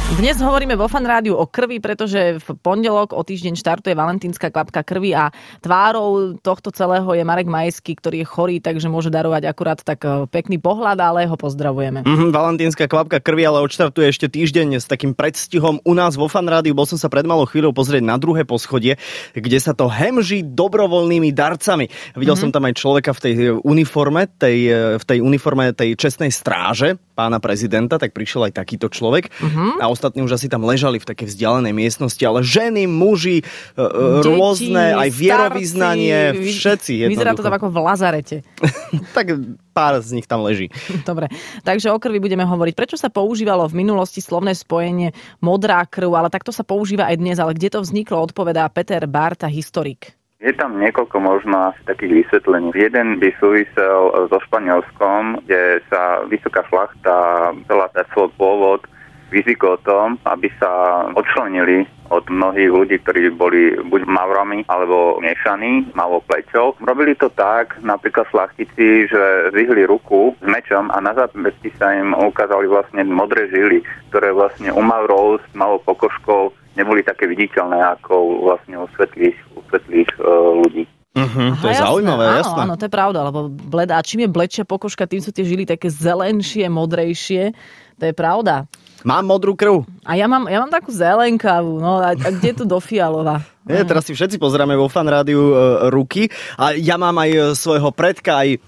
Dnes hovoríme vo Fan Rádiu o krvi, pretože v pondelok o týždeň štartuje valentínska kvapka krvi a tvárou tohto celého je Marek Majský, ktorý je chorý, takže môže darovať akurát tak pekný pohľad, ale ho pozdravujeme. Valentínska kvapka krvi ale odštartuje ešte týždeň s takým predstihom u nás vo Fan Rádiu. Bol som sa pred malou chvíľou pozrieť na druhé poschodie, kde sa to hemží dobrovoľnými darcami. Videl som tam aj človeka v tej uniforme, tej uniforme tej čestnej stráže pána prezidenta, tak prišiel aj takýto človek. A ostatní už asi tam ležali v takej vzdialenej miestnosti, ale ženy, muži, deti, rôzne, aj vierovyznanie, všetci jednoducho. Vyzerá to tam ako v lazarete. Tak pár z nich tam leží. Dobre, takže o krvi budeme hovoriť. Prečo sa používalo v minulosti slovné spojenie modrá krv, ale takto sa používa aj dnes, ale kde to vzniklo, odpovedá Peter Bárta, historik. Je tam niekoľko možno asi takých vysvetlení. Jeden by súvisel so Španielskom, kde sa vysoká šlachta, celá tá svoj pôvod vyzvykol o tom, aby sa odčlenili od mnohých ľudí, ktorí boli buď Mavrami alebo miešaní, malou pleťou. Robili to tak, napríklad šlachtici, že zvihli ruku s mečom a na zápesti sa im ukázali vlastne modré žily, ktoré vlastne u Mavrov s malou pokožkou neboli také viditeľné ako vlastne u svetlých ľudí. To je zaujímavé, jasné. Áno, to je pravda, lebo a čím je bledšia pokožka, tým sú tie žily také zelenšie, modrejšie. To je pravda. Mám modrú krv. A ja mám takú zelenkavú, no a kde je tu do fialová? Nie, teraz si všetci pozrieme vo Fan Rádiu ruky a ja mám aj svojho predka, aj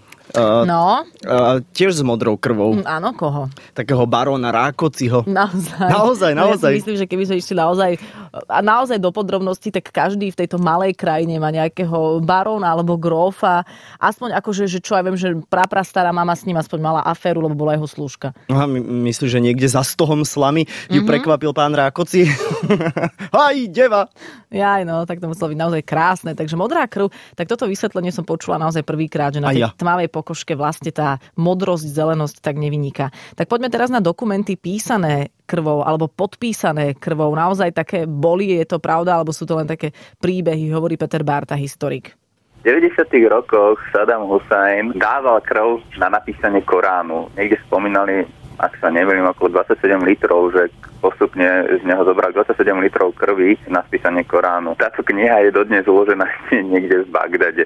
tiež s modrou krvou. Áno, koho? Takého baróna Rákociho. Naozaj. No, ja si myslím, že keby sme išli naozaj do podrobností, tak každý v tejto malej krajine má nejakého baróna alebo grófa. Aspoň akože, že čo ja viem, že prastará mama s ním aspoň mala aféru, lebo bola jeho slúžka. Myslíš, že niekde za stohom slamy ju prekvapil pán Rákoci? Haj, deva! Jaj, no, tak to muselo byť naozaj krásne. Takže modrá krv, tak toto vysvetlenie som počula naozaj prvýkrát, že na tej tmavej pokožke vlastne tá modrosť, zelenosť tak nevyniká. Tak poďme teraz na dokumenty písané krvou alebo podpísané krvou. Naozaj také boli, je to pravda, alebo sú to len také príbehy, hovorí Peter Bárta, historik. V 90. rokoch Saddam Hussein dával krv na napísanie Koránu. Niekde spomínali, ak sa neviem, okolo 27 litrov, že postupne z neho zobral 27 litrov krvi na spísanie Koránu. Táto kniha je dodnes uložená niekde v Bagdade.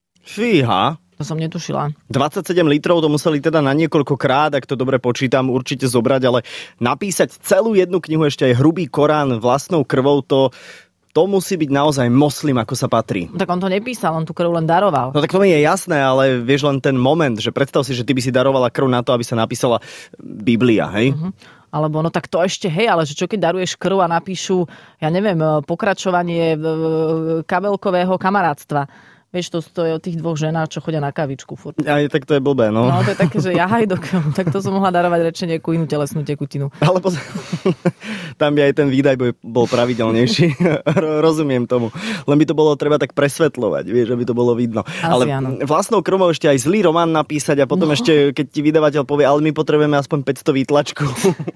Fíha. To som netušila. 27 litrov to museli teda na niekoľkokrát, ak to dobre počítam, určite zobrať, ale napísať celú jednu knihu, ešte aj hrubý Korán vlastnou krvou, to musí byť naozaj moslim, ako sa patrí. Tak on to nepísal, on tú krv len daroval. No tak to mi je jasné, ale vieš len ten moment, že predstav si, že ty by si darovala krv na to, aby sa napísala Biblia, hej? Alebo no tak to ešte, hej, ale že čo keď daruješ krv a napíšu, ja neviem, pokračovanie kabelkového kamarátstva. Vieš, to je o tých dvoch ženách, čo chodia na kavičku furt. Aj tak to je blbé, no. No, to je také, že tak to som mohla darovať radšej nejakú inú telesnú tekutinu. Ale tam by aj ten výdaj bol pravidelnejší. Rozumiem tomu. Len by to bolo treba tak presvetľovať, vieš, aby to bolo vidno. Ale vlastnou krvou ešte aj zlý román napísať a potom ešte, keď ti vydavateľ povie, ale my potrebujeme aspoň 500 výtlačkov.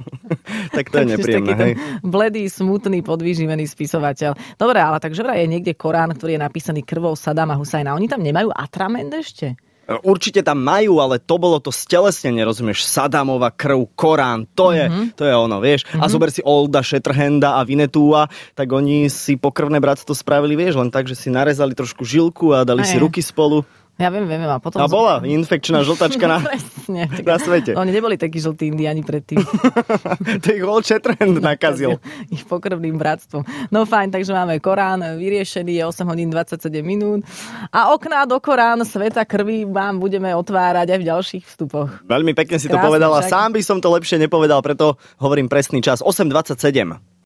Tak to je nepríjemné, hej. Bledý, smutný, podvyživený spisovateľ. Dobre, ale takže vraj je niekde Korán, ktorý je napísaný krvou Saddama Husajna. Oni tam nemajú atrament ešte? Určite tam majú, ale to bolo to stelesnenie, rozumieš? Saddamova krv, Korán, to je ono, vieš? A zober si Olda Shatterhanda a Vinnetúa, tak oni si pokrvné bratstvo spravili, vieš, len tak, že si narezali trošku žilku a dali si ruky spolu. Ja viem, a potom... A bola infekčná žltačka na svete. Oni neboli takí žltí indiáni predtým. To ich Old Shatterhand nakazil. Ich pokrvným bratstvom. No fajn, takže máme Korán vyriešený, je 8 hodín 27 minút. A okná do Korán sveta krvi vám budeme otvárať aj v ďalších vstupoch. Veľmi pekne si to povedala. Sám by som to lepšie nepovedal, preto hovorím presný čas. 8:27.